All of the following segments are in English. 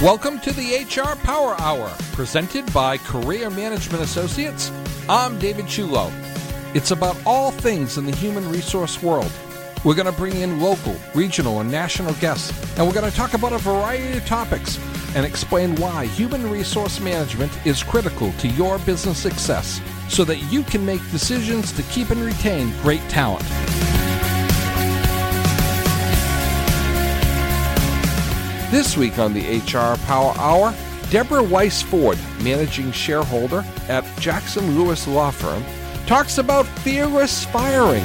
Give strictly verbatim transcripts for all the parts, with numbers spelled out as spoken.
Welcome to the H R Power Hour, presented by Career Management Associates. I'm David Chulo. It's about all things in the human resource world. We're going to bring in local, regional, and national guests, and we're going to talk about a variety of topics and explain why human resource management is critical to your business success so that you can make decisions to keep and retain great talent. This week on the H R Power Hour, Deborah Weiss Ford, managing shareholder at Jackson Lewis Law Firm, talks about fearless firing.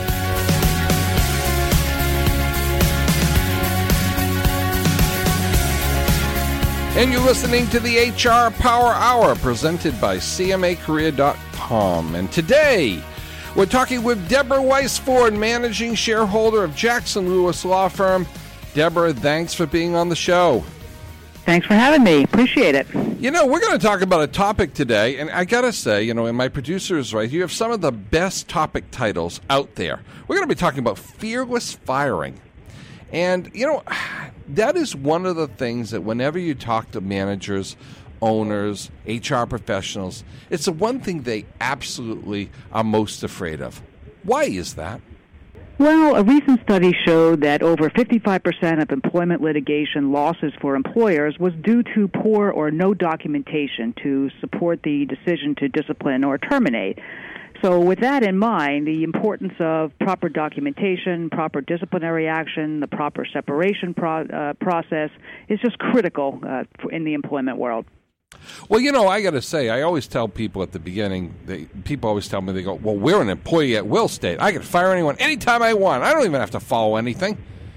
And you're listening to the H R Power Hour, presented by C M A career dot com. And today, we're talking with Deborah Weiss Ford, managing shareholder of Jackson Lewis Law Firm. Deborah, thanks for being on the show. Thanks for having me. Appreciate it. You know, we're going to talk about a topic today, and I got to say, you know, and my producer is right, you have some of the best topic titles out there. We're going to be talking about fearless firing. And, you know, that is one of the things that whenever you talk to managers, owners, H R professionals, it's the one thing they absolutely are most afraid of. Why is that? Well, a recent study showed that over fifty-five percent of employment litigation losses for employers was due to poor or no documentation to support the decision to discipline or terminate. So with that in mind, the importance of proper documentation, proper disciplinary action, the proper separation pro- uh, process is just critical uh, in the employment world. Well, you know, I got to say, I always tell people at the beginning, they, people always tell me, they go, well, we're an employee at will state. I can fire anyone anytime I want. I don't even have to follow anything.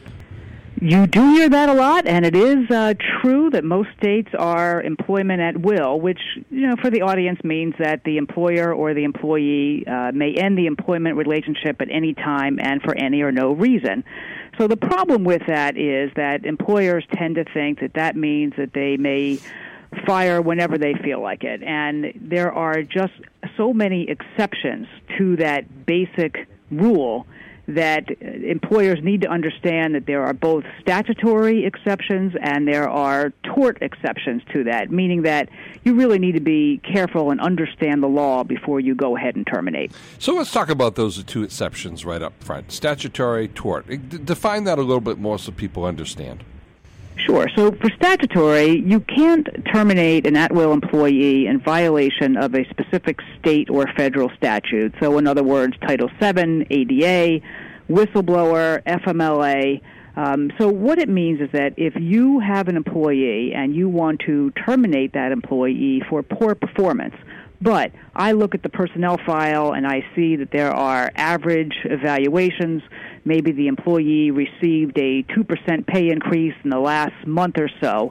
You do hear that a lot, and it is uh, true that most states are employment at will, which, you know, for the audience means that the employer or the employee uh, may end the employment relationship at any time and for any or no reason. So the problem with that is that employers tend to think that that means that they may fire whenever they feel like it. And there are just so many exceptions to that basic rule that employers need to understand that there are both statutory exceptions and there are tort exceptions to that, meaning that you really need to be careful and understand the law before you go ahead and terminate. So let's talk about those two exceptions right up front. Statutory, tort. D- define that a little bit more so people understand. Sure. So for statutory, you can't terminate an at-will employee in violation of a specific state or federal statute. So in other words, Title seven, A D A, whistleblower, F M L A. Um, so what it means is that if you have an employee and you want to terminate that employee for poor performance, but I look at the personnel file and I see that there are average evaluations. Maybe the employee received a two percent pay increase in the last month or so.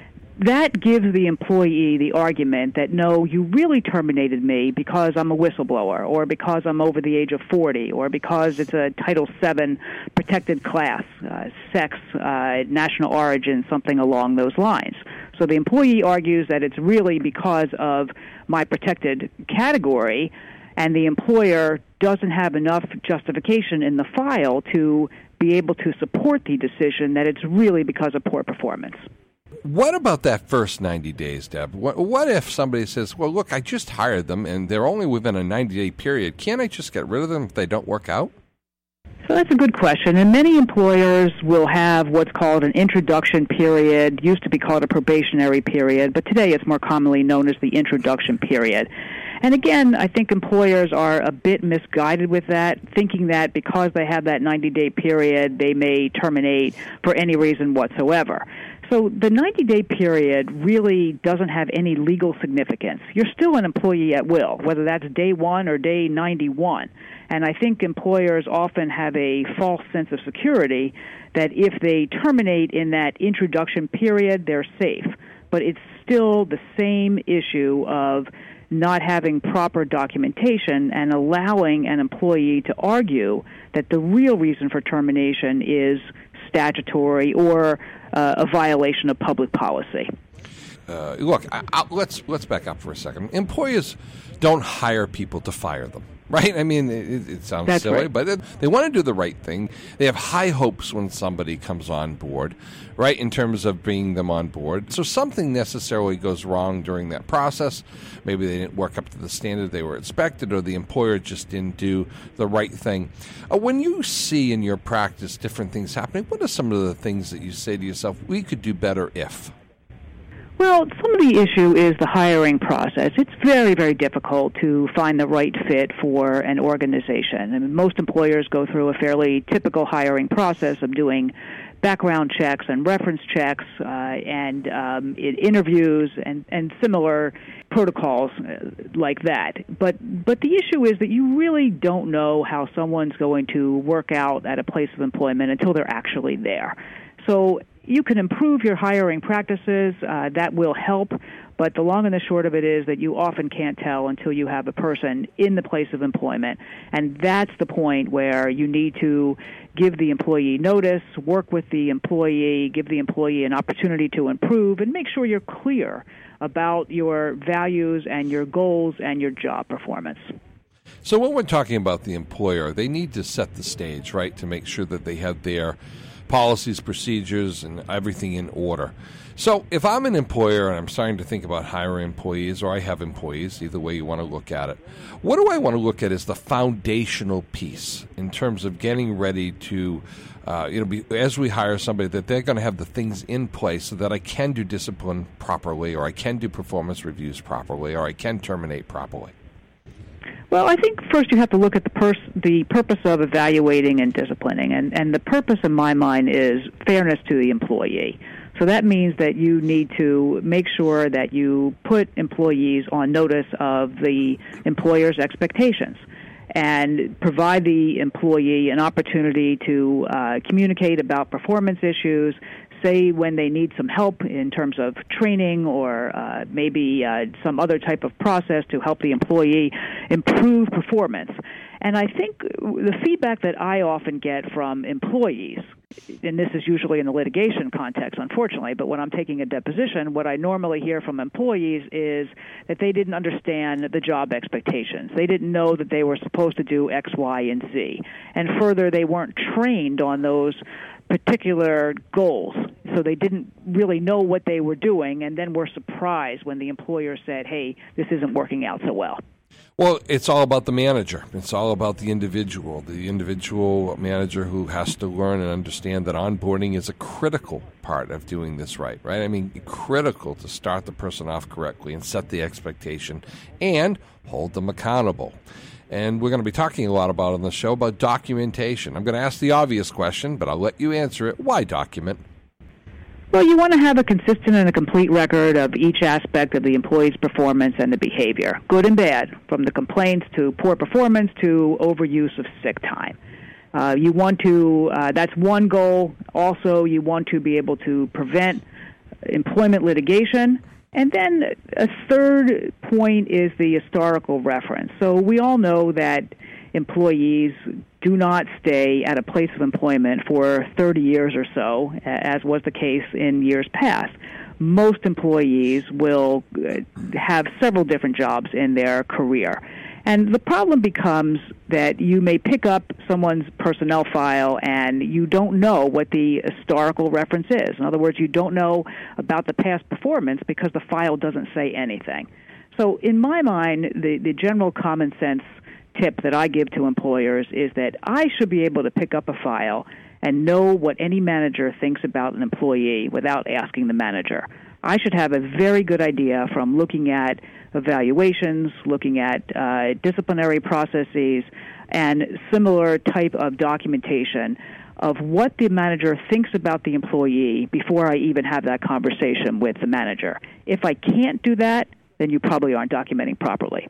That gives the employee the argument that, no, you really terminated me because I'm a whistleblower or because I'm over the age of forty or because it's a Title seven protected class, uh, sex, uh, national origin, something along those lines. So the employee argues that it's really because of my protected category, and the employer doesn't have enough justification in the file to be able to support the decision that it's really because of poor performance. What about that first ninety days, Deb? What, what if somebody says, well, look, I just hired them, and they're only within a ninety-day period. Can't I just get rid of them if they don't work out? So that's a good question. And many employers will have what's called an introduction period. Used to be called a probationary period, but today it's more commonly known as the introduction period. And again, I think employers are a bit misguided with that, thinking that because they have that ninety-day period, they may terminate for any reason whatsoever. So the ninety-day period really doesn't have any legal significance. You're still an employee at will, whether that's day one or day ninety-one. And I think employers often have a false sense of security that if they terminate in that introduction period, they're safe. But it's still the same issue of not having proper documentation and allowing an employee to argue that the real reason for termination is statutory or uh, a violation of public policy. Uh, look, I, I, let's let's back up for a second. Employers don't hire people to fire them. right? I mean, it, it sounds That's silly, right. but it, they want to do the right thing. They have high hopes when somebody comes on board, right, in terms of bringing them on board. So something necessarily goes wrong during that process. Maybe they didn't work up to the standard they were expected, or the employer just didn't do the right thing. Uh, when you see in your practice different things happening, what are some of the things that you say to yourself, we could do better if? Well, some of the issue is the hiring process. It's very, very difficult to find the right fit for an organization. I mean, most employers go through a fairly typical hiring process of doing background checks and reference checks uh, and um, it, interviews and, and similar protocols uh, like that. But but the issue is that you really don't know how someone's going to work out at a place of employment until they're actually there. So you can improve your hiring practices. Uh, that will help. But the long and the short of it is that you often can't tell until you have a person in the place of employment. And that's the point where you need to give the employee notice, work with the employee, give the employee an opportunity to improve, and make sure you're clear about your values and your goals and your job performance. So when we're talking about the employer, they need to set the stage, right, to make sure that they have their policies, procedures, and everything in order. So if I'm an employer and I'm starting to think about hiring employees, or I have employees, either way you want to look at it, what do I want to look at as the foundational piece in terms of getting ready to, uh, you know, be, as we hire somebody, that they're going to have the things in place so that I can do discipline properly, or I can do performance reviews properly, or I can terminate properly? Well, I think first you have to look at the pers- the purpose of evaluating and disciplining, and, and the purpose in my mind is fairness to the employee. So that means that you need to make sure that you put employees on notice of the employer's expectations and provide the employee an opportunity to uh, communicate about performance issues, say when they need some help in terms of training or uh, maybe uh, some other type of process to help the employee improve performance. And I think the feedback that I often get from employees, and this is usually in the litigation context, unfortunately, but when I'm taking a deposition, what I normally hear from employees is that they didn't understand the job expectations. They didn't know that they were supposed to do X, Y, and Z. And further, they weren't trained on those particular goals, so they didn't really know what they were doing, and then were surprised when the employer said, hey, this isn't working out so well. Well, it's all about the manager. It's all about the individual, the individual manager who has to learn and understand that onboarding is a critical part of doing this right, right? I mean, critical to start the person off correctly and set the expectation and hold them accountable. And we're going to be talking a lot about on the show about documentation. I'm going to ask the obvious question, but I'll let you answer it. Why document? Well, you want to have a consistent and a complete record of each aspect of the employee's performance and the behavior, good and bad, from the complaints to poor performance to overuse of sick time. Uh, you want to, uh, that's one goal. Also, you want to be able to prevent employment litigation. And then a third point is the historical reference. So we all know that employees do not stay at a place of employment for thirty years or so, as was the case in years past. Most employees will have several different jobs in their career. And the problem becomes that you may pick up someone's personnel file and you don't know what the historical reference is. In other words, you don't know about the past performance because the file doesn't say anything. So in my mind, the, the general common sense tip that I give to employers is that I should be able to pick up a file and know what any manager thinks about an employee without asking the manager. I should have a very good idea from looking at evaluations, looking at uh, disciplinary processes, and similar type of documentation of what the manager thinks about the employee before I even have that conversation with the manager. If I can't do that, then you probably aren't documenting properly.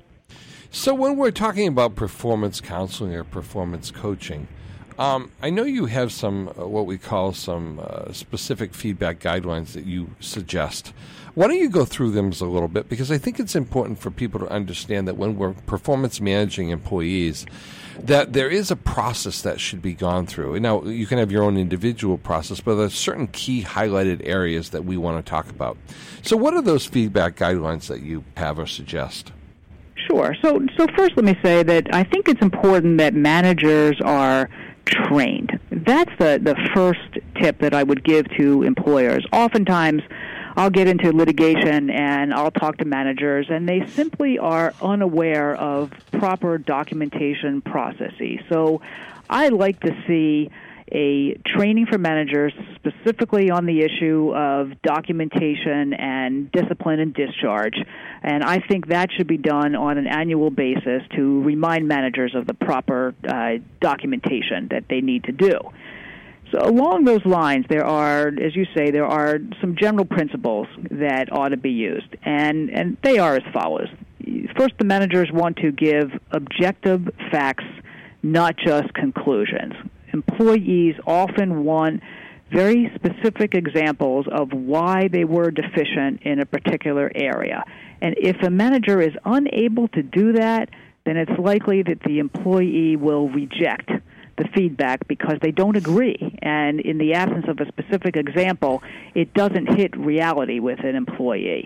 So when we're talking about performance counseling or performance coaching, um, I know you have some, uh, what we call some uh, specific feedback guidelines that you suggest. Why don't you go through them a little bit? Because I think it's important for people to understand that when we're performance managing employees, that there is a process that should be gone through. Now, you can have your own individual process, but there's certain key highlighted areas that we want to talk about. So what are those feedback guidelines that you have or suggest? Sure. So, so first let me say that I think it's important that managers are trained. That's the, the first tip that I would give to employers. Oftentimes, I'll get into litigation and I'll talk to managers, and they simply are unaware of proper documentation processes. So I like to see a training for managers specifically on the issue of documentation and discipline and discharge. And I think that should be done on an annual basis to remind managers of the proper uh, documentation that they need to do. So along those lines, there are, as you say, there are some general principles that ought to be used, and, and they are as follows. First, the managers want to give objective facts, not just conclusions. Employees often want very specific examples of why they were deficient in a particular area. And if a manager is unable to do that, then it's likely that the employee will reject the feedback because they don't agree. And in the absence of a specific example, it doesn't hit reality with an employee.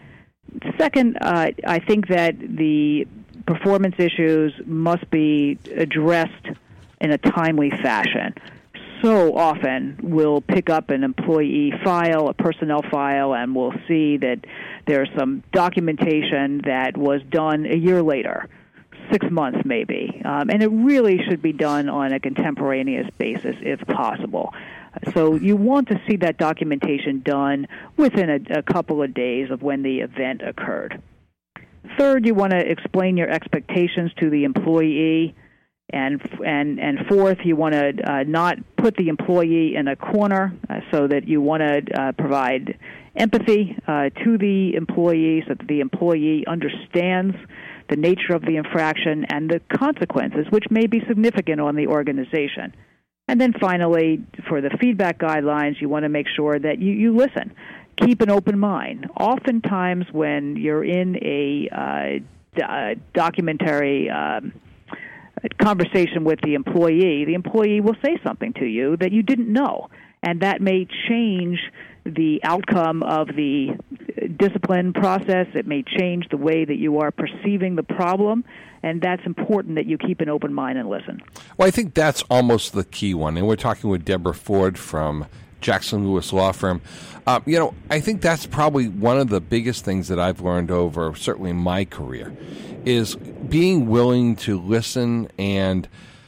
Second, uh, I think that the performance issues must be addressed in a timely fashion. So often we'll pick up an employee file, a personnel file, and we'll see that there's some documentation that was done a year later, six months maybe. Um, and it really should be done on a contemporaneous basis if possible. So you want to see that documentation done within a, a couple of days of when the event occurred. Third, you want to explain your expectations to the employee. And and and fourth, you want to uh, not put the employee in a corner, uh, so that you want to uh, provide empathy uh, to the employee so that the employee understands the nature of the infraction and the consequences, which may be significant on the organization. And then finally, for the feedback guidelines, you want to make sure that you, you listen. Keep an open mind. Oftentimes when you're in a uh, d- documentary um, conversation with the employee, the employee will say something to you that you didn't know, and that may change the outcome of the discipline process. It may change the way that you are perceiving the problem, and that's important that you keep an open mind and listen. Well, I think that's almost the key one, and we're talking with Deborah Ford from Jackson Lewis Law Firm. Uh, you know, I think that's probably one of the biggest things that I've learned over, certainly my career, is being willing to listen and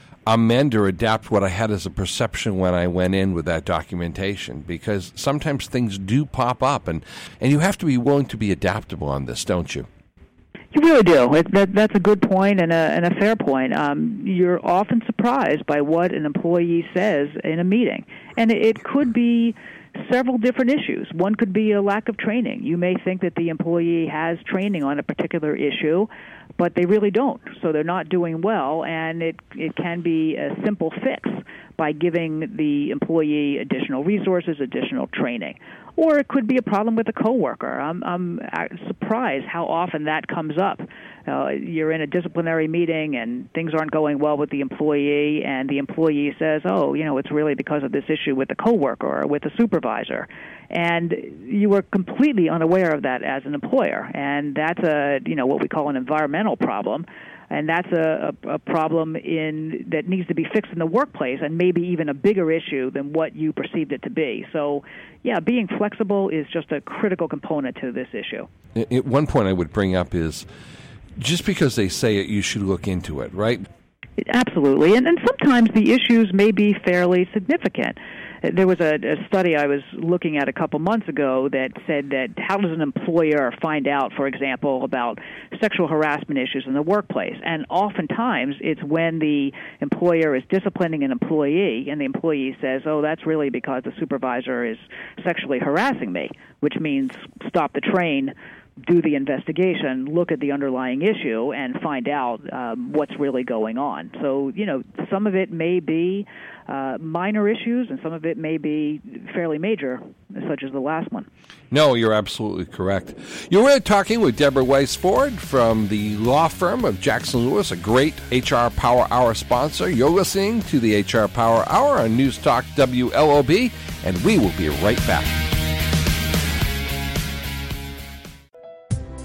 amend or adapt what I had as a perception when I went in with that documentation, because sometimes things do pop up, and, and you have to be willing to be adaptable on this, don't you? You really do. It, that, that's a good point and a, and a fair point. Um, you're often surprised by what an employee says in a meeting, and it, it could be several different issues. One could be a lack of training. You may think that the employee has training on a particular issue, but they really don't, so they're not doing well, and it, it can be a simple fix by giving the employee additional resources, additional training. Or it could be a problem with a coworker. I'm, I'm surprised how often that comes up. Uh, you're in a disciplinary meeting and things aren't going well with the employee, and the employee says, oh, you know, it's really because of this issue with the coworker or with the supervisor. And you were completely unaware of that as an employer. And that's a, you know, what we call an environmental problem. And that's a, a, a problem in that needs to be fixed in the workplace, and maybe even a bigger issue than what you perceived it to be. So, yeah, being flexible is just a critical component to this issue. At one point I would bring up is, just because they say it, you should look into it, right? Absolutely. And, and sometimes the issues may be fairly significant. There was a, a study I was looking at a couple months ago that said that how does an employer find out, for example, about sexual harassment issues in the workplace? And oftentimes it's when the employer is disciplining an employee and the employee says, oh, that's really because the supervisor is sexually harassing me, which means stop the train, do the investigation, look at the underlying issue, and find out um, what's really going on. So, you know, some of it may be uh, minor issues, and some of it may be fairly major, such as the last one. No, you're absolutely correct. You're really talking with Deborah Weiss Ford from the law firm of Jackson Lewis, a great H R Power Hour sponsor. You're listening to the H R Power Hour on News Talk W L O B, and we will be right back.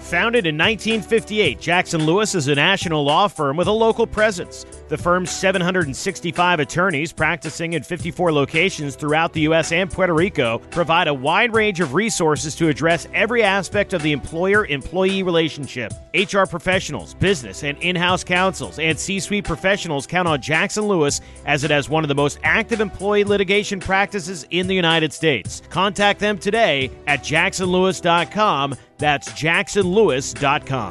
Founded in nineteen fifty-eight, Jackson Lewis is a national law firm with a local presence. The firm's seven hundred sixty-five attorneys practicing in fifty-four locations throughout the U S and Puerto Rico provide a wide range of resources to address every aspect of the employer-employee relationship. H R professionals, business and in-house counsels, and C-suite professionals count on Jackson Lewis as it has one of the most active employee litigation practices in the United States. Contact them today at jackson lewis dot com. That's jackson lewis dot com.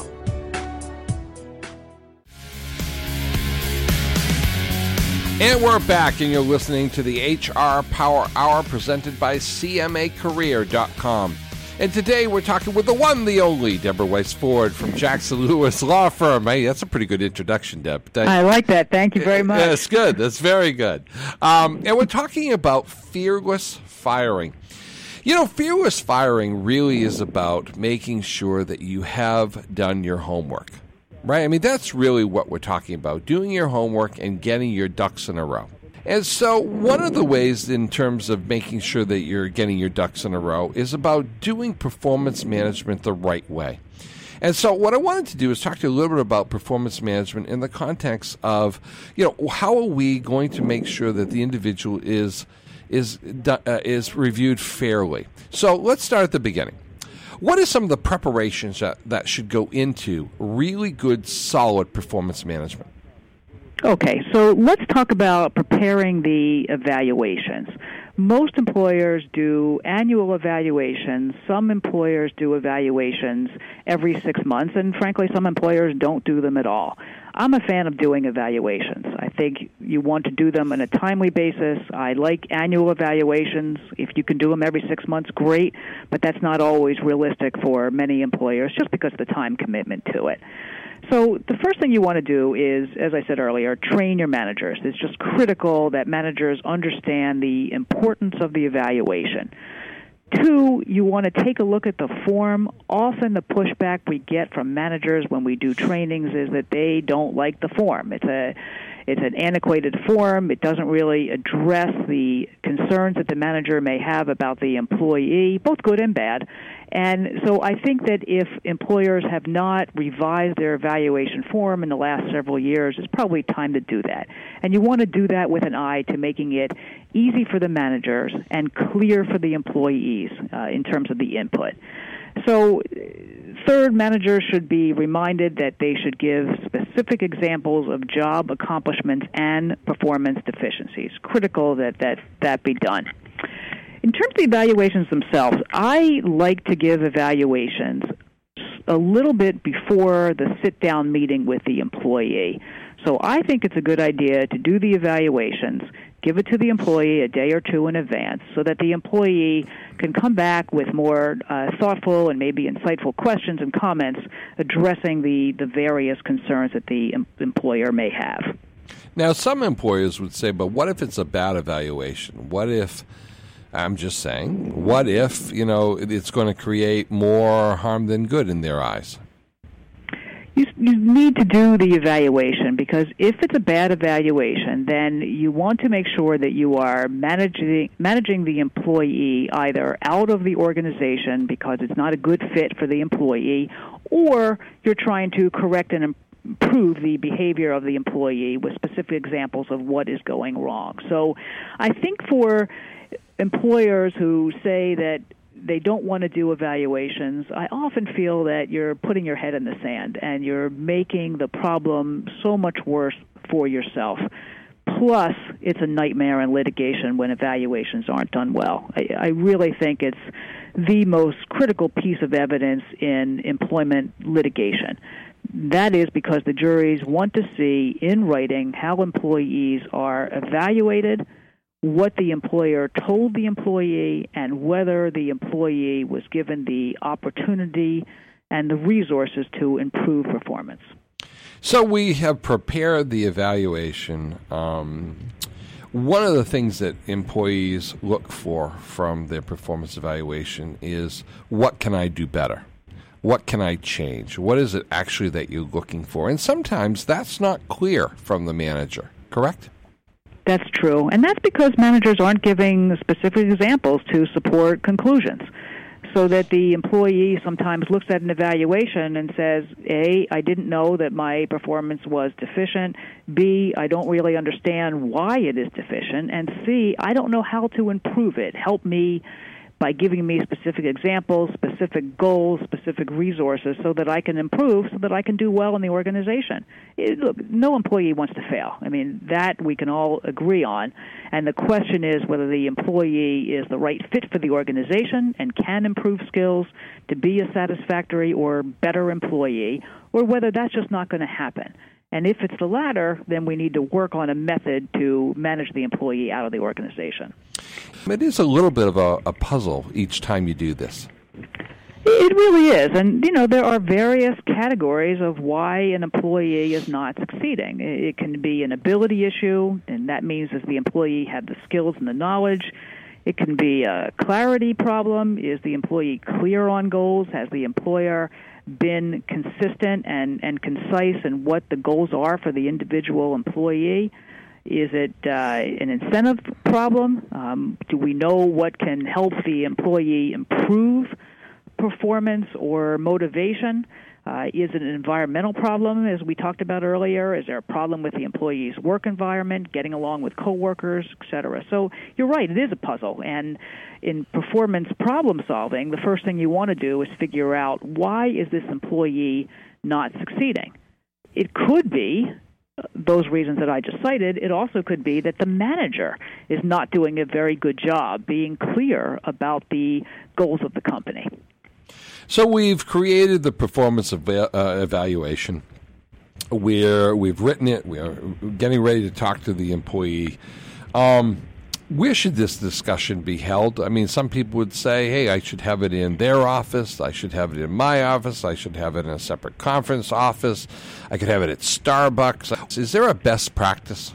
And we're back, and you're listening to the H R Power Hour presented by C M A career dot com. And today we're talking with the one, the only, Deborah Weiss-Ford from Jackson Lewis Law Firm. Hey, that's a pretty good introduction, Deb. Thank I like that. Thank you very much. That's good. That's very good. Um, and we're talking about fearless firing. You know, fearless firing really is about making sure that you have done your homework, right? I mean, that's really what we're talking about, doing your homework and getting your ducks in a row. And so one of the ways in terms of making sure that you're getting your ducks in a row is about doing performance management the right way. And so what I wanted to do is talk to you a little bit about performance management in the context of, you know, how are we going to make sure that the individual is is uh, is reviewed fairly. So let's start at the beginning. What are some of the preparations that, that should go into really good, solid performance management? Okay, so let's talk about preparing the evaluations. Most employers do annual evaluations. Some employers do evaluations every six months, and frankly, some employers don't do them at all. I'm a fan of doing evaluations. I think you want to do them on a timely basis. I like annual evaluations. If you can do them every six months, great, but that's not always realistic for many employers just because of the time commitment to it. So the first thing you want to do is, as I said earlier, train your managers. It's just critical that managers understand the importance of the evaluation. Two, you want to take a look at the form. Often the pushback we get from managers when we do trainings is that they don't like the form. It's a It's an antiquated form. It doesn't really address the concerns that the manager may have about the employee, both good and bad. And so I think that if employers have not revised their evaluation form in the last several years, it's probably time to do that. And you want to do that with an eye to making it easy for the managers and clear for the employees uh, in terms of the input. So third, managers should be reminded that they should give specific examples of job accomplishments and performance deficiencies. Critical that that, that be done. In terms of the evaluations themselves, I like to give evaluations a little bit before the sit-down meeting with the employee. So I think it's a good idea to do the evaluations, give it to the employee a day or two in advance so that the employee can come back with more uh, thoughtful and maybe insightful questions and comments addressing the, the various concerns that the em- employer may have. Now, some employers would say, but what if it's a bad evaluation? What if, I'm just saying, what if, you know, it's going to create more harm than good in their eyes? You, you need to do the evaluation because if it's a bad evaluation, then you want to make sure that you are managing managing the employee either out of the organization because it's not a good fit for the employee, or you're trying to correct and improve the behavior of the employee with specific examples of what is going wrong. So I think for employers who say that they don't want to do evaluations, I often feel that you're putting your head in the sand and you're making the problem so much worse for yourself. Plus, it's a nightmare in litigation when evaluations aren't done well. I, I really think it's the most critical piece of evidence in employment litigation. That is because the juries want to see in writing how employees are evaluated, what the employer told the employee, and whether the employee was given the opportunity and the resources to improve performance. So we have prepared the evaluation. Um, one of the things that employees look for from their performance evaluation is, what can I do better? What can I change? What is it actually that you're looking for? And sometimes that's not clear from the manager, correct? That's true, and that's because managers aren't giving specific examples to support conclusions. so that the employee sometimes looks at an evaluation and says, A, I didn't know that my performance was deficient, B, I don't really understand why it is deficient, and C, I don't know how to improve it. Help me by giving me specific examples, specific goals, specific resources so that I can improve, so that I can do well in the organization. It, look, no employee wants to fail. I mean, that we can all agree on. And the question is whether the employee is the right fit for the organization and can improve skills to be a satisfactory or better employee, or whether that's just not going to happen. And if it's the latter, then we need to work on a method to manage the employee out of the organization. It is a little bit of a, a puzzle each time you do this. It really is. And, you know, there are various categories of why an employee is not succeeding. It can be an ability issue, and that means does the employee have the skills and the knowledge. It can be a clarity problem. Is the employee clear on goals? Has the employer been consistent and, and concise in what the goals are for the individual employee? Is it uh, an incentive problem? Um, do we know what can help the employee improve performance or motivation? Uh, is it an environmental problem, as we talked about earlier? Is there a problem with the employee's work environment, getting along with coworkers, et cetera? So you're right, it is a puzzle. And in performance problem solving, the first thing you want to do is figure out, why is this employee not succeeding? It could be those reasons that I just cited. It also could be that the manager is not doing a very good job being clear about the goals of the company. So we've created the performance eva- uh, evaluation. We're, we've written it. We're getting ready to talk to the employee. Um, where should this discussion be held? I mean, some people would say, hey, I should have it in their office. I should have it in my office. I should have it in a separate conference office. I could have it at Starbucks. Is there a best practice?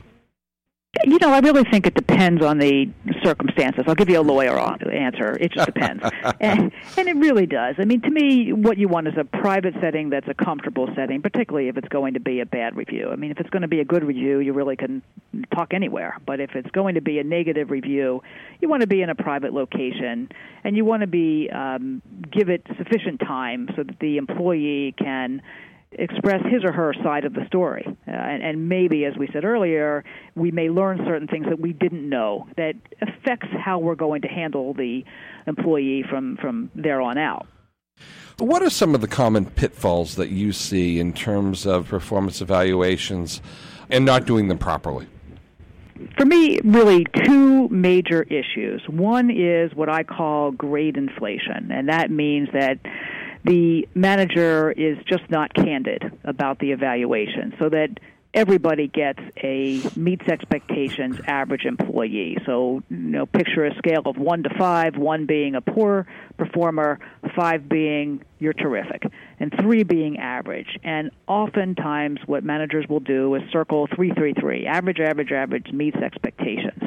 You know, I really think it depends on the circumstances. I'll give you a lawyer answer. It just depends. and, and it really does. I mean, to me, what you want is a private setting that's a comfortable setting, particularly if it's going to be a bad review. I mean, if it's going to be a good review, you really can talk anywhere. But if it's going to be a negative review, you want to be in a private location, and you want to be um, give it sufficient time so that the employee can express his or her side of the story. Uh, and, and maybe, as we said earlier, we may learn certain things that we didn't know that affects how we're going to handle the employee from, from there on out. What are some of the common pitfalls that you see in terms of performance evaluations and not doing them properly? For me, really two major issues. One is what I call grade inflation, and that means that the manager is just not candid about the evaluation, so that everybody gets a meets expectations average employee. So, you know, picture a scale of one to five, one being a poor performer, five being you're terrific, and three being average. And oftentimes what managers will do is circle three, three, three, average, average, average, meets expectations.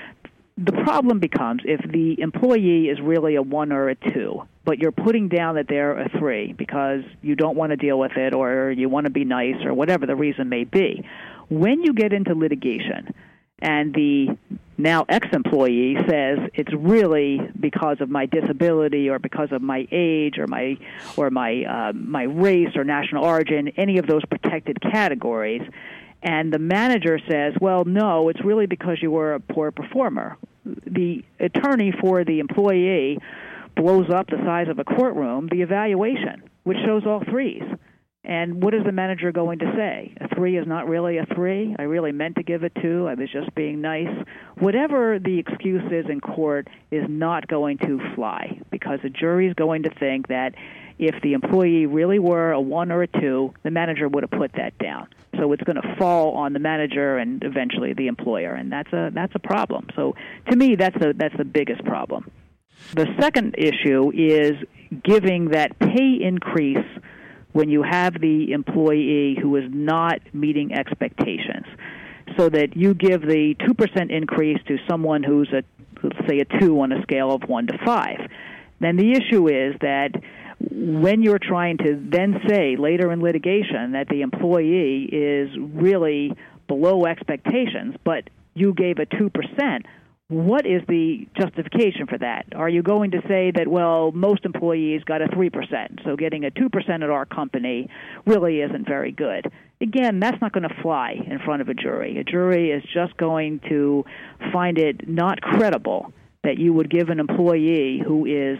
The problem becomes if the employee is really a one or a two, but you're putting down that they're a three because you don't want to deal with it or you want to be nice or whatever the reason may be. When you get into litigation and the now ex-employee says it's really because of my disability or because of my age or my or my uh, my race or national origin, any of those protected categories, and the manager says, well, no, it's really because you were a poor performer, the attorney for the employee blows up the size of a courtroom, the evaluation, which shows all threes. And what is the manager going to say? A three is not really a three. I really meant to give it two. I was just being nice. Whatever the excuse is in court is not going to fly because the jury is going to think that if the employee really were a one or a two, the manager would have put that down. So it's going to fall on the manager and eventually the employer, and that's a that's a problem. So to me, that's a that's the biggest problem. The second issue is giving that pay increase when you have the employee who is not meeting expectations, so that you give the two percent increase to someone who's a, let's say, a two on a scale of one to five. Then the issue is that when you're trying to then say later in litigation that the employee is really below expectations, but you gave a two percent, what is the justification for that? Are you going to say that, well, most employees got a three percent, so getting a two percent at our company really isn't very good? Again, that's not going to fly in front of a jury. A jury is just going to find it not credible that you would give an employee who is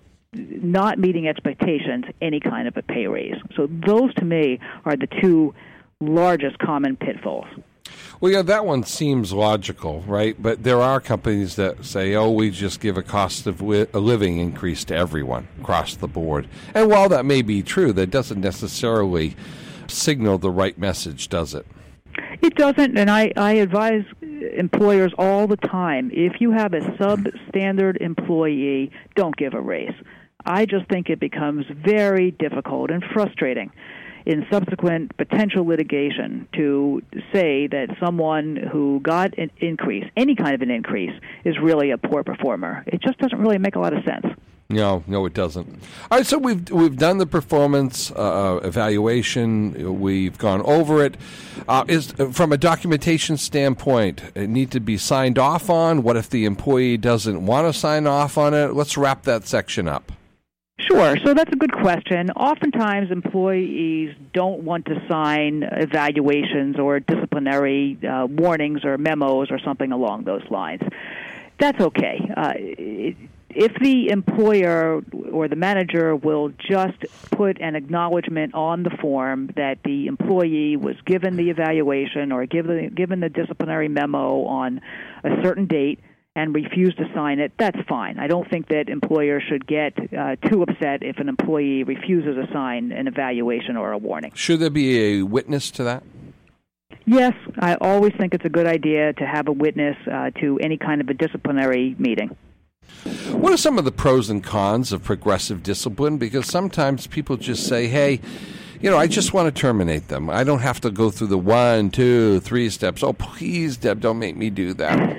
not meeting expectations any kind of a pay raise. So those, to me, are the two largest common pitfalls. Well, yeah, that one seems logical, right? But there are companies that say, oh, we just give a cost of li- a living increase to everyone across the board. And while that may be true, that doesn't necessarily signal the right message, does it? It doesn't, and I, I advise employers all the time, if you have a substandard employee, don't give a raise. I just think it becomes very difficult and frustrating in subsequent potential litigation to say that someone who got an increase, any kind of an increase, is really a poor performer. It just doesn't really make a lot of sense. No, no, it doesn't. All right, so we've we've done the performance uh, evaluation. We've gone over it. Uh, is from a documentation standpoint, it need to be signed off on? What if the employee doesn't want to sign off on it? Let's wrap that section up. Sure. So that's a good question. Oftentimes, employees don't want to sign evaluations or disciplinary uh, warnings or memos or something along those lines. That's okay. Uh, it, If the employer or the manager will just put an acknowledgement on the form that the employee was given the evaluation or given, given the disciplinary memo on a certain date and refused to sign it, that's fine. I don't think that employers should get uh, too upset if an employee refuses to sign an evaluation or a warning. Should there be a witness to that? Yes, I always think it's a good idea to have a witness uh, to any kind of a disciplinary meeting. What are some of the pros and cons of progressive discipline? Because sometimes people just say, hey, you know, I just want to terminate them. I don't have to go through the one, two, three steps. Oh, please, Deb, don't make me do that.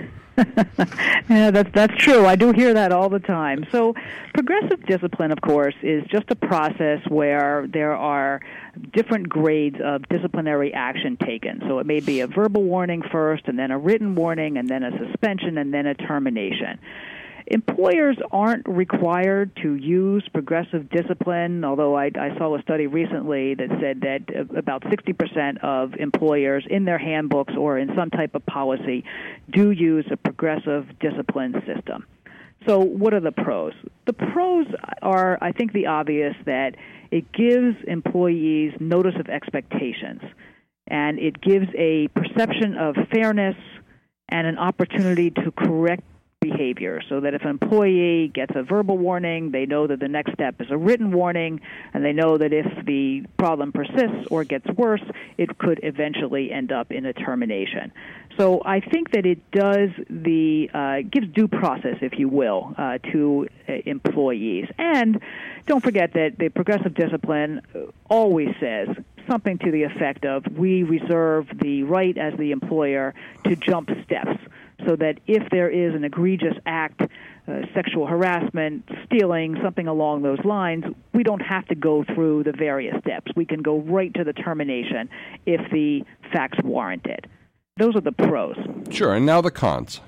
Yeah, that's, that's true. I do hear that all the time. So progressive discipline, of course, is just a process where there are different grades of disciplinary action taken. So it may be a verbal warning first, and then a written warning, and then a suspension, and then a termination. Employers aren't required to use progressive discipline, although I, I saw a study recently that said that about sixty percent of employers in their handbooks or in some type of policy do use a progressive discipline system. So what are the pros? The pros are, I think, the obvious, that it gives employees notice of expectations, and it gives a perception of fairness and an opportunity to correct behavior, so that if an employee gets a verbal warning, they know that the next step is a written warning, and they know that if the problem persists or gets worse, it could eventually end up in a termination. So I think that it does the uh, gives due process, if you will, uh, to uh, employees. And don't forget that the progressive discipline always says something to the effect of, we reserve the right as the employer to jump steps, so that if there is an egregious act, uh, sexual harassment, stealing, something along those lines, we don't have to go through the various steps. We can go right to the termination if the facts warrant it. Those are the pros. Sure, and now the cons.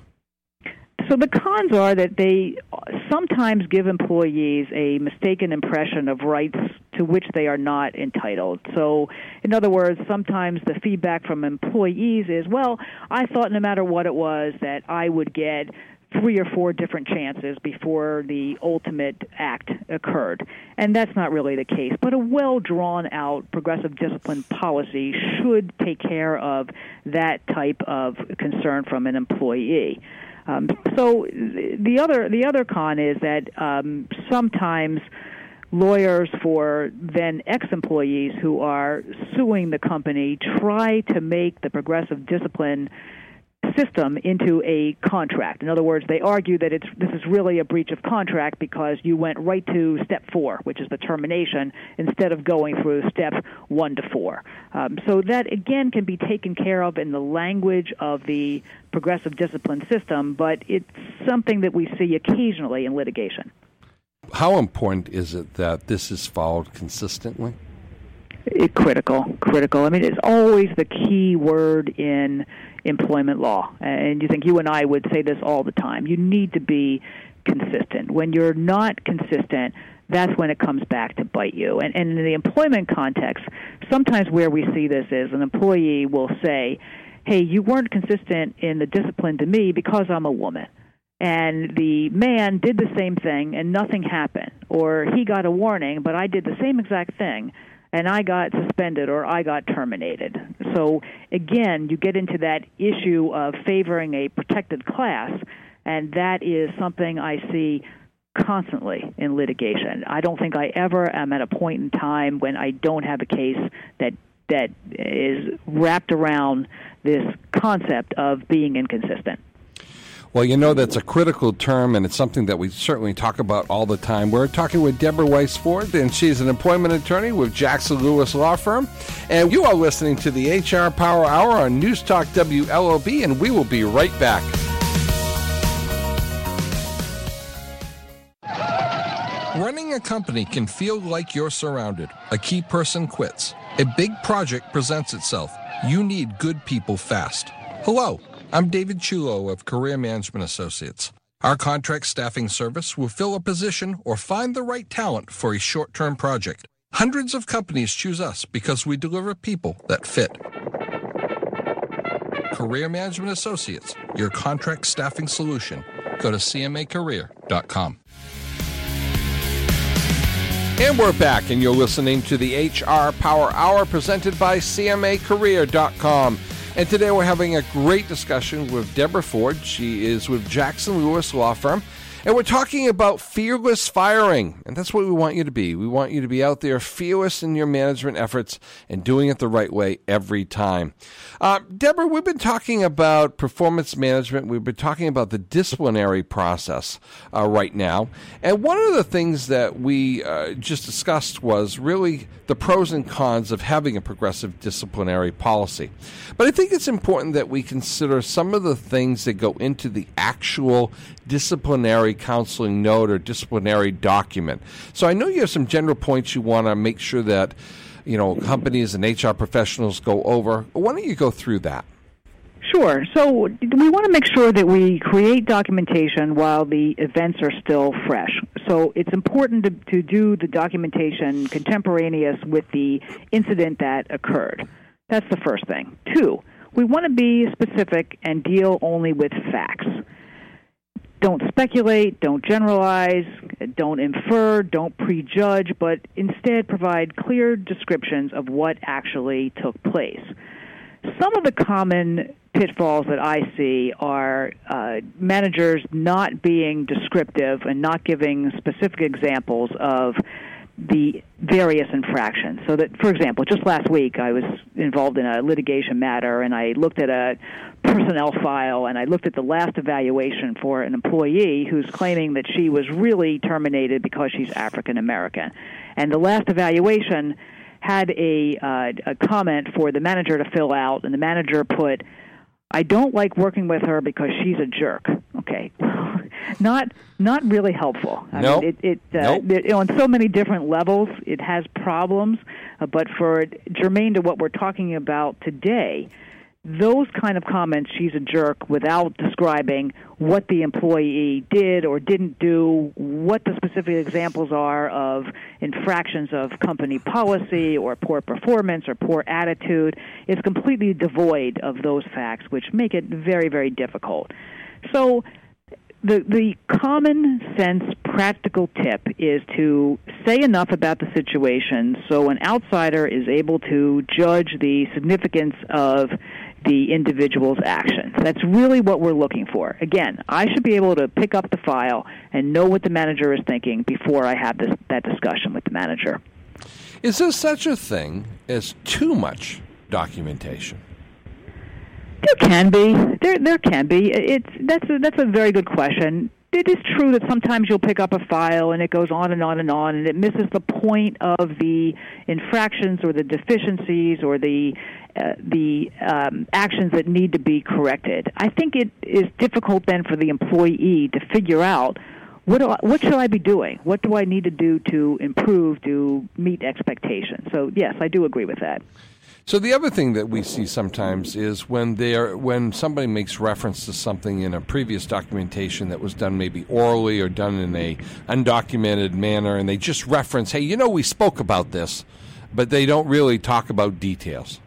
So the cons are that they sometimes give employees a mistaken impression of rights to which they are not entitled. So, in other words, sometimes the feedback from employees is, well, I thought no matter what it was that I would get three or four different chances before the ultimate act occurred. And that's not really the case. But a well-drawn-out progressive discipline policy should take care of that type of concern from an employee. Um, so the other the other con is that um, sometimes lawyers for then ex-employees who are suing the company try to make the progressive discipline system into a contract. In other words, they argue that it's this is really a breach of contract because you went right to step four, which is the termination, instead of going through steps one to four. Um, so that, again, can be taken care of in the language of the progressive discipline system, but it's something that we see occasionally in litigation. How important is it that this is followed consistently? It, critical, critical. I mean, it's always the key word in employment law. And you think you and I would say this all the time. You need to be consistent. When you're not consistent, that's when it comes back to bite you. And, and in the employment context, sometimes where we see this is an employee will say, hey, you weren't consistent in the discipline to me because I'm a woman. And the man did the same thing and nothing happened. Or he got a warning, but I did the same exact thing and I got suspended or I got terminated. So, again, you get into that issue of favoring a protected class, and that is something I see constantly in litigation. I don't think I ever am at a point in time when I don't have a case that that is wrapped around this concept of being inconsistent. Well, you know, that's a critical term, and it's something that we certainly talk about all the time. We're talking with Deborah Weiss Ford, and she's an employment attorney with Jackson Lewis Law Firm. And you are listening to the H R Power Hour on News Talk W L O B, and we will be right back. Running a company can feel like you're surrounded. A key person quits. A big project presents itself. You need good people fast. Hello, I'm David Chulo of Career Management Associates. Our contract staffing service will fill a position or find the right talent for a short-term project. Hundreds of companies choose us because we deliver people that fit. Career Management Associates, your contract staffing solution. Go to c m a career dot com. And we're back, and you're listening to the H R Power Hour presented by c m a career dot com. And today we're having a great discussion with Deborah Ford. She is with Jackson Lewis Law Firm. And we're talking about fearless firing. And that's what we want you to be. We want you to be out there fearless in your management efforts and doing it the right way every time. Uh, Deborah, we've been talking about performance management. We've been talking about the disciplinary process uh, right now. And one of the things that we uh, just discussed was really the pros and cons of having a progressive disciplinary policy. But I think it's important that we consider some of the things that go into the actual disciplinary counseling note or disciplinary document. So I know you have some general points you want to make sure that, you know, companies and H R professionals go over. Why don't you go through that? Sure. So we want to make sure that we create documentation while the events are still fresh. So it's important to, to do the documentation contemporaneous with the incident that occurred. That's the first thing. Two, we want to be specific and deal only with facts. Don't speculate, don't generalize, don't infer, don't prejudge, but instead provide clear descriptions of what actually took place. Some of the common pitfalls that I see are uh, managers not being descriptive and not giving specific examples of the various infractions. So that, for example, just last week I was involved in a litigation matter, and I looked at a personnel file, and I looked at the last evaluation for an employee who's claiming that she was really terminated because she's African American. And the last evaluation had a, uh, a comment for the manager to fill out, and the manager put, "I don't like working with her because she's a jerk." Okay. Not not really helpful. I nope. mean, it, it, uh, nope. it, on so many different levels, it has problems. Uh, but for germane to what we're talking about today, those kind of comments, she's a jerk, without describing what the employee did or didn't do, what the specific examples are of infractions of company policy or poor performance or poor attitude, is completely devoid of those facts, which make it very, very difficult. So The the common sense practical tip is to say enough about the situation so an outsider is able to judge the significance of the individual's actions. That's really what we're looking for. Again, I should be able to pick up the file and know what the manager is thinking before I have this, that discussion with the manager. Is there such a thing as too much documentation? There can be. There there can be. It's that's a, that's a very good question. It is true that sometimes you'll pick up a file and it goes on and on and on, and it misses the point of the infractions or the deficiencies or the uh, the um, actions that need to be corrected. I think it is difficult then for the employee to figure out what do I, what should I be doing? What do I need to do to improve, to meet expectations? So yes, I do agree with that. So the other thing that we see sometimes is when they're when somebody makes reference to something in a previous documentation that was done maybe orally or done in a undocumented manner, and they just reference, hey, you know, we spoke about this, but they don't really talk about details.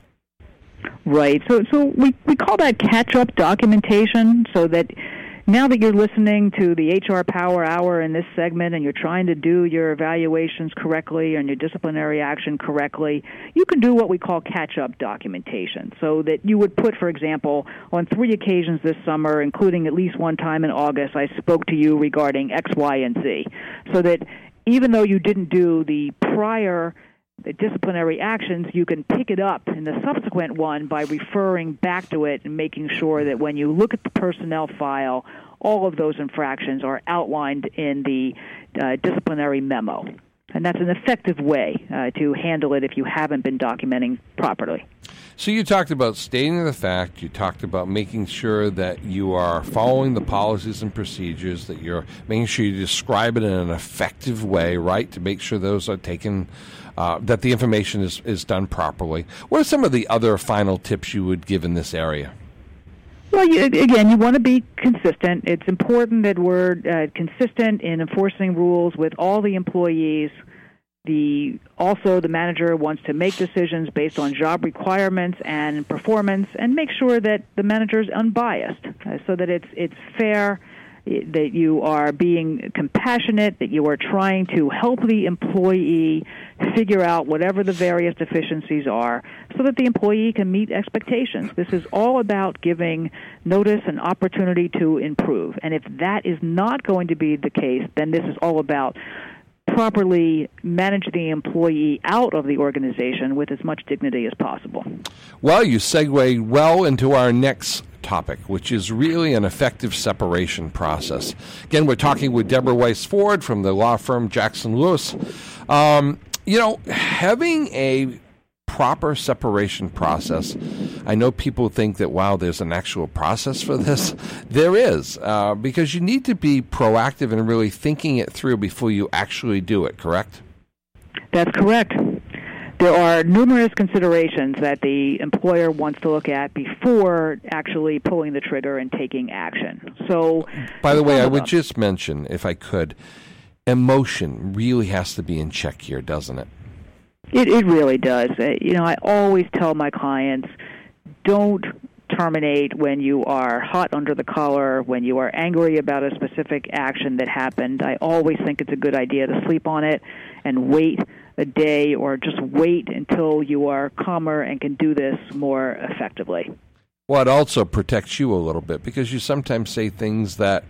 Right. So so we, we call that catch-up documentation, so that now that you're listening to the H R Power Hour in this segment and you're trying to do your evaluations correctly and your disciplinary action correctly, you can do what we call catch-up documentation. So that you would put, for example, on three occasions this summer, including at least one time in August, I spoke to you regarding X, Y, and Z. So that even though you didn't do the prior the disciplinary actions, you can pick it up in the subsequent one by referring back to it and making sure that when you look at the personnel file, all of those infractions are outlined in the uh, disciplinary memo. And that's an effective way uh, to handle it if you haven't been documenting properly. So you talked about stating the fact, you talked about making sure that you are following the policies and procedures, that you're making sure you describe it in an effective way, right, to make sure those are taken, uh, that the information is, is done properly. What are some of the other final tips you would give in this area? Well, you, again, you want to be consistent. It's important that we're uh, consistent in enforcing rules with all the employees. The also, the manager wants to make decisions based on job requirements and performance, and make sure that the manager is unbiased, uh, so that it's it's fair, that you are being compassionate, that you are trying to help the employee figure out whatever the various deficiencies are, so that the employee can meet expectations. This is all about giving notice and opportunity to improve. And if that is not going to be the case, then this is all about properly manage the employee out of the organization with as much dignity as possible. Well, you segue well into our next topic, which is really an effective separation process. Again, we're talking with Deborah Weiss Ford from the law firm Jackson Lewis. Um, you know, having a proper separation process, I know people think that, wow, there's an actual process for this. There is, uh, because you need to be proactive and really thinking it through before you actually do it, correct? That's correct. There are numerous considerations that the employer wants to look at before actually pulling the trigger and taking action. So, by the way, I would just mention, if I could, emotion really has to be in check here, doesn't it? It, it really does. Uh, you know, I always tell my clients, don't terminate when you are hot under the collar, when you are angry about a specific action that happened. I always think it's a good idea to sleep on it and wait a day, or just wait until you are calmer and can do this more effectively. Well, it also protects you a little bit, because you sometimes say things that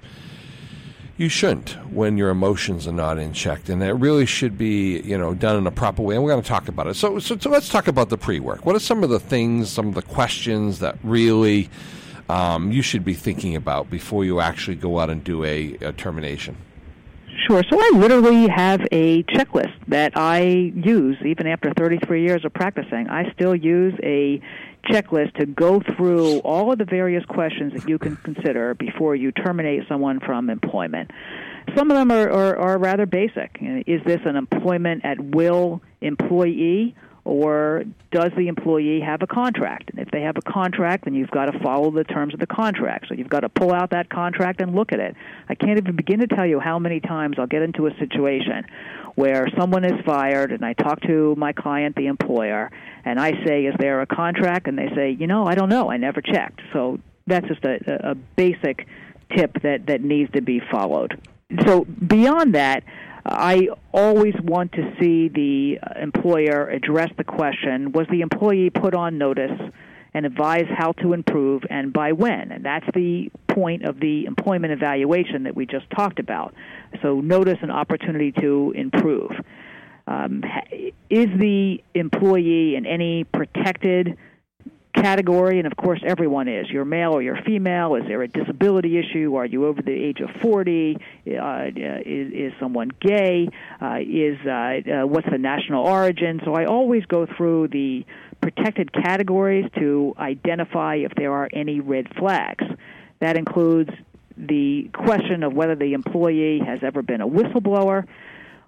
you shouldn't when your emotions are not in check, and it really should be, you know, done in a proper way. And we're going to talk about it. So, so, so let's talk about the pre-work. What are some of the things, some of the questions that really um, you should be thinking about before you actually go out and do a, a termination? Sure. So I literally have a checklist that I use even after thirty-three years of practicing. I still use a checklist to go through all of the various questions that you can consider before you terminate someone from employment. Some of them are, are, are rather basic. Is this an employment at will employee, or does the employee have a contract? And if they have a contract, then you've got to follow the terms of the contract. So you've got to pull out that contract and look at it. I can't even begin to tell you how many times I'll get into a situation where someone is fired, and I talk to my client, the employer, and I say, is there a contract? And they say, you know, I don't know. I never checked. So that's just a, a basic tip that, that needs to be followed. So beyond that, I always want to see the employer address the question, was the employee put on notice and advise how to improve and by when? And that's the point of the employment evaluation that we just talked about. So notice an opportunity to improve. Um, is the employee in any protected category? And of course everyone is. You're male or you're female. Is there a disability issue? Are you over the age of forty? Uh, is, is someone gay? Uh, is uh, uh, what's the national origin? So I always go through the protected categories to identify if there are any red flags. That includes the question of whether the employee has ever been a whistleblower,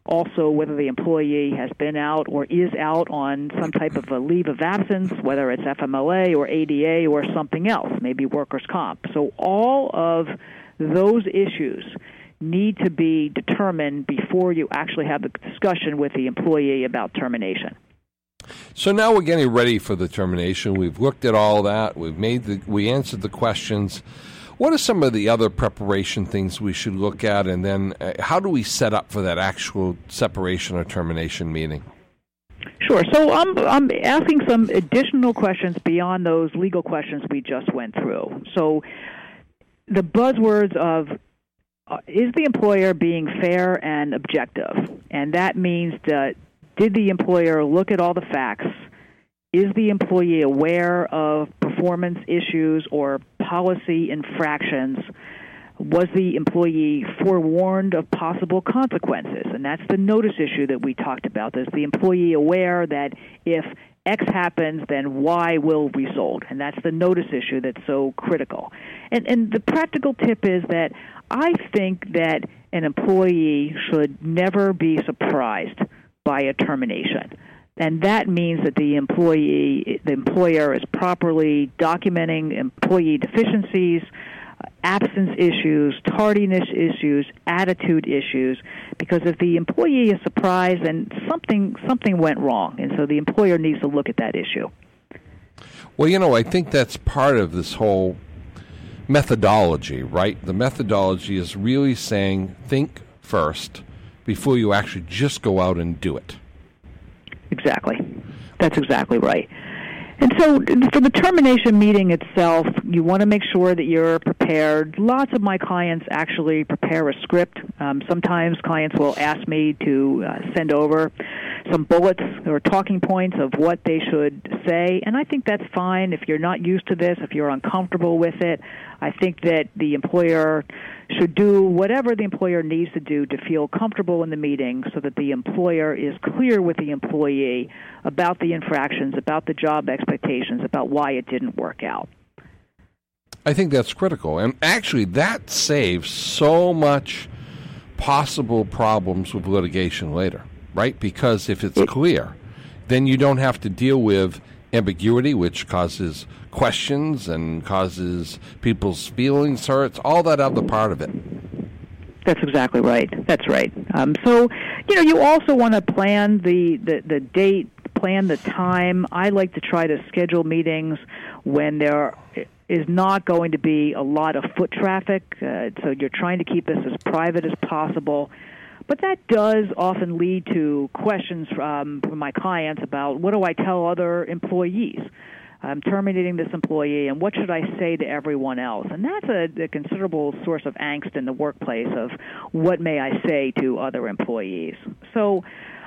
Also, whether the employee has been out or is out on some type of a leave of absence, whether it's F M L A or A D A or something else, maybe workers' comp. So all of those issues need to be determined before you actually have the discussion with the employee about termination. So now we're getting ready for the termination. We've looked at all that. We've made the, we answered the questions. What are some of the other preparation things we should look at, and then uh, how do we set up for that actual separation or termination meeting? Sure. So I'm I'm asking some additional questions beyond those legal questions we just went through. So the buzzwords of uh, is the employer being fair and objective? And that means that did the employer look at all the facts? Is the employee aware of performance issues or policy infractions? Was the employee forewarned of possible consequences? And that's the notice issue that we talked about. Is the employee aware that if X happens, then Y will result? And that's the notice issue that's so critical. And, and the practical tip is that I think that an employee should never be surprised by a termination. And that means that the employee, the employer is properly documenting employee deficiencies, absence issues, tardiness issues, attitude issues, because if the employee is surprised, then something something went wrong, and so the employer needs to look at that issue. Well, you know, I think that's part of this whole methodology, right? The methodology is really saying think first before you actually just go out and do it. Exactly. That's exactly right. And so for the termination meeting itself, you want to make sure that you're prepared. Lots of my clients actually prepare a script. Um, sometimes clients will ask me to uh, send over some bullets or talking points of what they should say, and I think that's fine if you're not used to this, if you're uncomfortable with it. I think that the employer should do whatever the employer needs to do to feel comfortable in the meeting so that the employer is clear with the employee about the infractions, about the job expectations, about why it didn't work out. I think that's critical. And actually, that saves so much possible problems with litigation later, right? Because if it's clear, then you don't have to deal with ambiguity, which causes questions and causes people's feelings hurt, all that other part of it. That's exactly right. That's right. Um, so, you know, you also want to plan the, the, the date, plan the time. I like to try to schedule meetings when there is not going to be a lot of foot traffic, uh, so you're trying to keep this as private as possible. But that does often lead to questions from, from my clients about what do I tell other employees? I'm terminating this employee, and what should I say to everyone else? And that's a, a considerable source of angst in the workplace of what may I say to other employees. So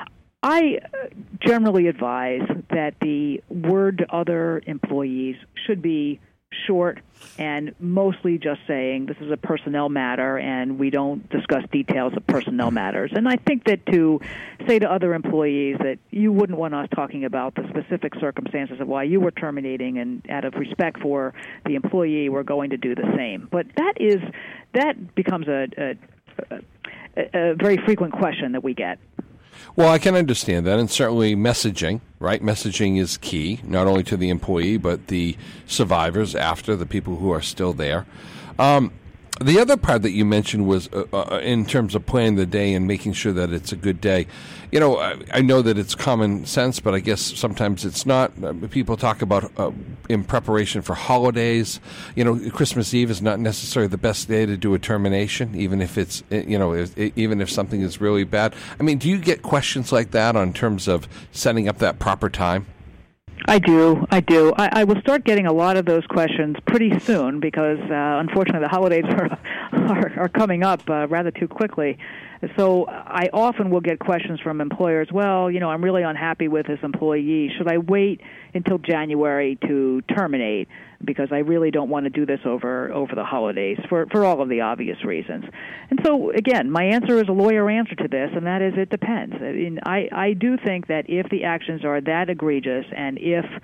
I generally advise that the word to other employees should be short and mostly just saying this is a personnel matter and we don't discuss details of personnel matters. And I think that to say to other employees that you wouldn't want us talking about the specific circumstances of why you were terminating, and out of respect for the employee, we're going to do the same. But that is that becomes a, a, a, a very frequent question that we get. Well, I can understand that, and certainly messaging, right? Messaging is key, not only to the employee, but the survivors after, the people who are still there. Um, the other part that you mentioned was uh, uh, in terms of planning the day and making sure that it's a good day. You know, I, I know that it's common sense, but I guess sometimes it's not. Uh, people talk about uh, in preparation for holidays. You know, Christmas Eve is not necessarily the best day to do a termination, even if it's, you know, if, even if something is really bad. I mean, do you get questions like that on terms of setting up that proper time? I do. I do. I, I will start getting a lot of those questions pretty soon because, uh, unfortunately, the holidays are are, are coming up uh, rather too quickly. So I often will get questions from employers, well, you know, I'm really unhappy with this employee. Should I wait until January to terminate? Because I really don't want to do this over, over the holidays for, for all of the obvious reasons. And so, again, my answer is a lawyer answer to this, and that is it depends. I mean, I, I do think that if the actions are that egregious and if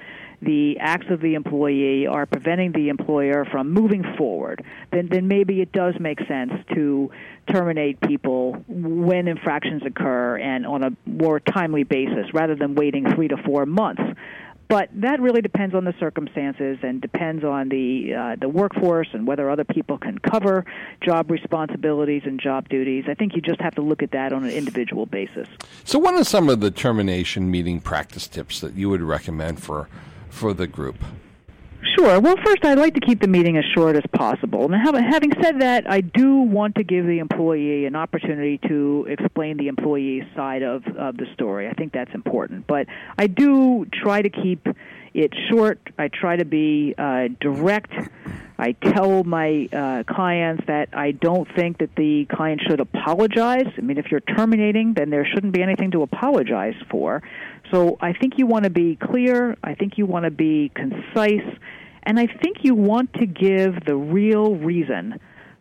the acts of the employee are preventing the employer from moving forward, then, then maybe it does make sense to terminate people when infractions occur and on a more timely basis rather than waiting three to four months. But that really depends on the circumstances and depends on the uh, the workforce and whether other people can cover job responsibilities and job duties. I think you just have to look at that on an individual basis. So what are some of the termination meeting practice tips that you would recommend for for the group? Sure. Well, first, I'd like to keep the meeting as short as possible. Now, having said that, I do want to give the employee an opportunity to explain the employee's side of, of the story. I think that's important. But I do try to keep it short. I try to be uh, direct. I tell my uh, clients that I don't think that the client should apologize. I mean, if you're terminating, then there shouldn't be anything to apologize for. So I think you want to be clear. I think you want to be concise. And I think you want to give the real reason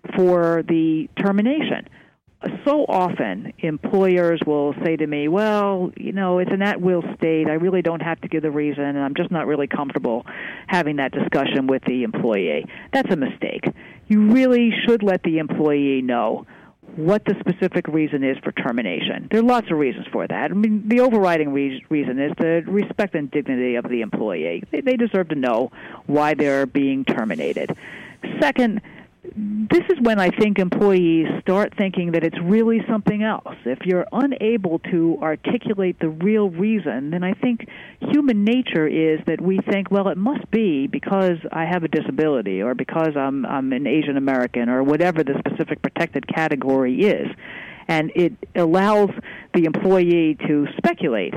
for the termination. So often, employers will say to me, well, you know, it's an at-will state. I really don't have to give the reason, and I'm just not really comfortable having that discussion with the employee. That's a mistake. You really should let the employee know what the specific reason is for termination. There are lots of reasons for that. I mean, the overriding re- reason is the respect and dignity of the employee. They, they deserve to know why they're being terminated. Second, this is when I think employees start thinking that it's really something else. If you're unable to articulate the real reason, then I think human nature is that we think, well, it must be because I have a disability or because I'm, I'm an Asian American or whatever the specific protected category is. And it allows the employee to speculate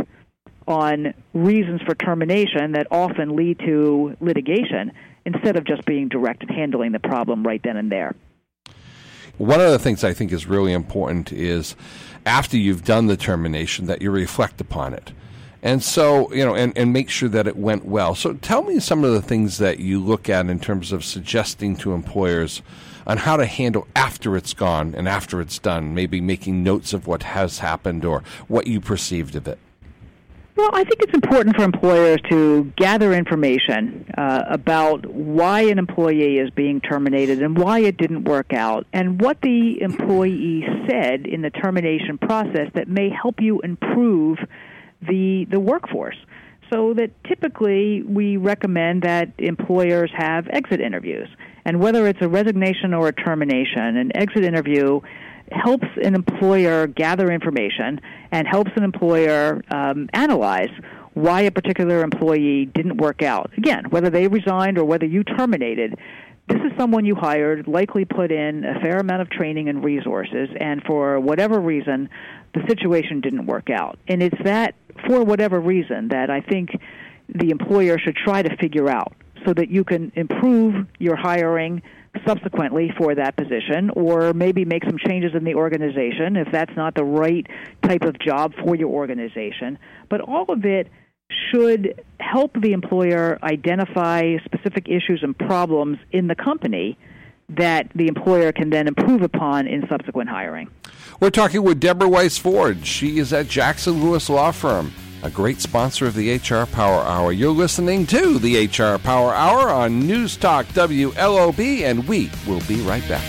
on reasons for termination that often lead to litigation, instead of just being direct and handling the problem right then and there. One of the things I think is really important is after you've done the termination that you reflect upon it. And so, you know, and, and make sure that it went well. So tell me some of the things that you look at in terms of suggesting to employers on how to handle after it's gone and after it's done, maybe making notes of what has happened or what you perceived of it. Well, I think it's important for employers to gather information uh, about why an employee is being terminated and why it didn't work out, and what the employee said in the termination process that may help you improve the the workforce. So that typically we recommend that employers have exit interviews. And whether it's a resignation or a termination, an exit interview helps an employer gather information and helps an employer um, analyze why a particular employee didn't work out. Again, whether they resigned or whether you terminated, this is someone you hired, likely put in a fair amount of training and resources, and for whatever reason, the situation didn't work out. And it's that, for whatever reason, that I think the employer should try to figure out so that you can improve your hiring subsequently for that position, or maybe make some changes in the organization if that's not the right type of job for your organization. But all of it should help the employer identify specific issues and problems in the company that the employer can then improve upon in subsequent hiring. We're talking with Deborah Weiss Ford. She is at Jackson Lewis Law Firm, a great sponsor of the H R Power Hour. You're listening to the H R Power Hour on News Talk W L O B, and we will be right back.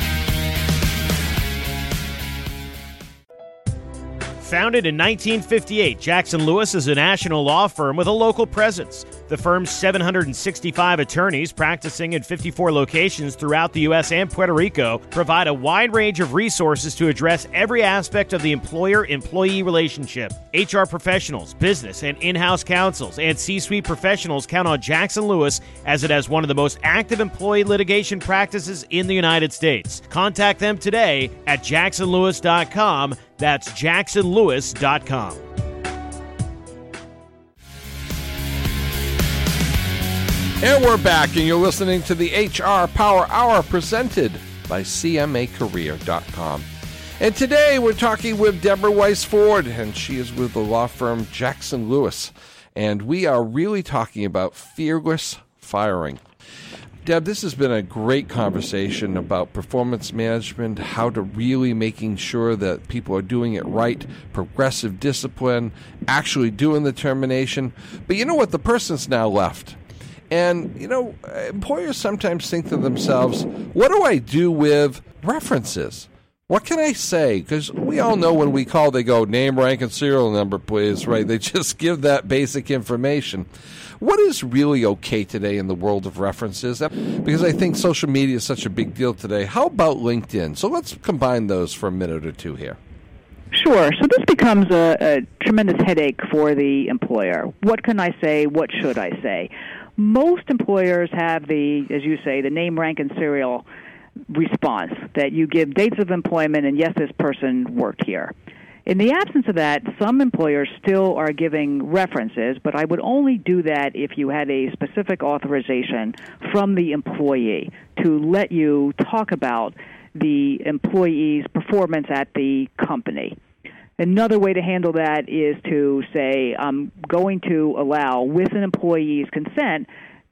Founded in nineteen fifty-eight, Jackson Lewis is a national law firm with a local presence. The firm's seven hundred sixty-five attorneys practicing in fifty-four locations throughout the U S and Puerto Rico provide a wide range of resources to address every aspect of the employer-employee relationship. H R professionals, business and in-house counsels, and C-suite professionals count on Jackson Lewis as it has one of the most active employee litigation practices in the United States. Contact them today at jackson lewis dot com. That's jackson lewis dot com. And we're back, and you're listening to the H R Power Hour presented by C M A career dot com. And today we're talking with Deborah Weiss Ford, and she is with the law firm Jackson Lewis. And we are really talking about fearless firing. Deb, this has been a great conversation about performance management, how to really making sure that people are doing it right, progressive discipline, actually doing the termination. But you know what? The person's now left. And, you know, employers sometimes think to themselves, what do I do with references? What can I say? Because we all know when we call, they go, name, rank, and serial number, please, right? They just give that basic information. What is really okay today in the world of references? Because I think social media is such a big deal today. How about LinkedIn? So let's combine those for a minute or two here. Sure. So this becomes a, a tremendous headache for the employer. What can I say? What should I say? Most employers have the, as you say, the name, rank, and serial response, that you give dates of employment and, yes, this person worked here. In the absence of that, some employers still are giving references, but I would only do that if you had a specific authorization from the employee to let you talk about the employee's performance at the company. Another way to handle that is to say, I'm going to allow, with an employee's consent,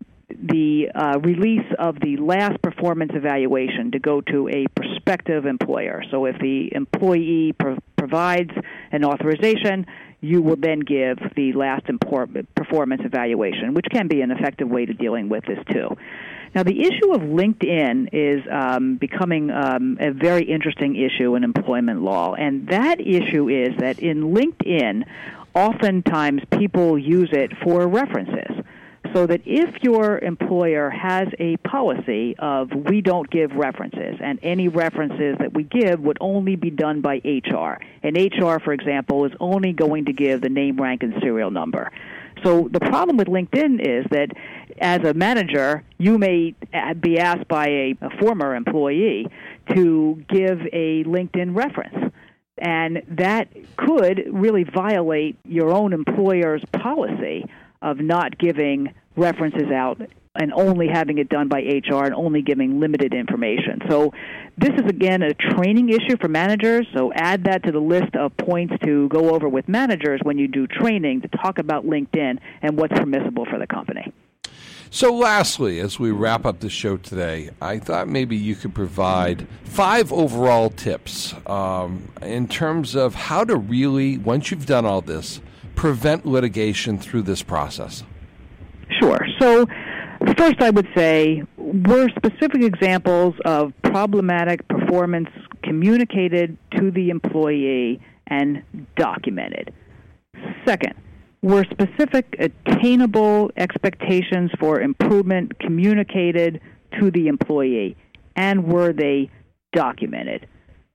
the uh, release of the last performance evaluation to go to a prospective employer. So if the employee pro- provides an authorization, you will then give the last impor- performance evaluation, which can be an effective way to dealing with this too. Now, the issue of LinkedIn is um, becoming um, a very interesting issue in employment law, and that issue is that in LinkedIn, oftentimes people use it for references. So that if your employer has a policy of we don't give references, and any references that we give would only be done by H R, and H R, for example, is only going to give the name, rank, and serial number. So the problem with LinkedIn is that as a manager, you may be asked by a, a former employee to give a LinkedIn reference. And that could really violate your own employer's policy of not giving references out and only having it done by H R and only giving limited information. So this is, again, a training issue for managers, so add that to the list of points to go over with managers when you do training to talk about LinkedIn and what's permissible for the company. So lastly, as we wrap up the show today, I thought maybe you could provide five overall tips um, in terms of how to really, once you've done all this, prevent litigation through this process. Sure. So first I would say were specific examples of problematic performance communicated to the employee and documented. Second, were specific attainable expectations for improvement communicated to the employee, and were they documented?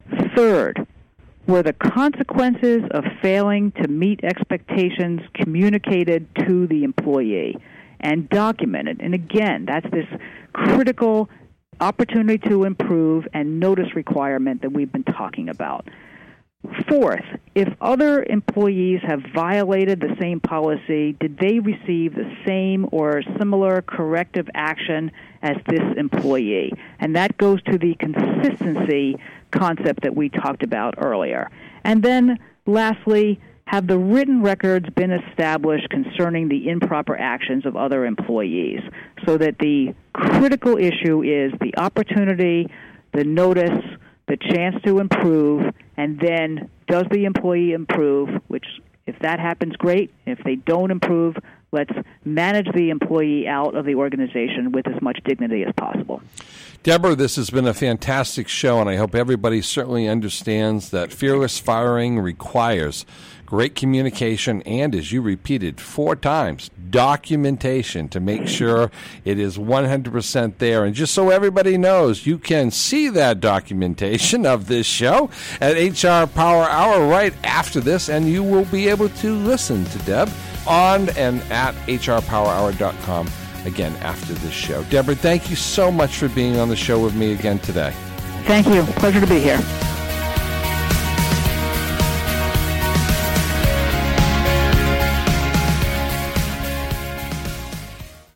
Third, were the consequences of failing to meet expectations communicated to the employee and documented? And again, that's this critical opportunity to improve and notice requirement that we've been talking about. Fourth, if other employees have violated the same policy, did they receive the same or similar corrective action as this employee? And that goes to the consistency concept that we talked about earlier. And then, lastly, have the written records been established concerning the improper actions of other employees, so that the critical issue is the opportunity, the notice, the chance to improve, and then does the employee improve, which if that happens, great. If they don't improve, let's manage the employee out of the organization with as much dignity as possible. Deborah, this has been a fantastic show, and I hope everybody certainly understands that fearless firing requires great communication and, as you repeated four times, documentation to make sure it is one hundred percent there. And just so everybody knows, you can see that documentation of this show at H R Power Hour right after this, and you will be able to listen to Deb on and at H R power hour dot com again after this show. Deborah, thank you so much for being on the show with me again today. Thank you. Pleasure to be here.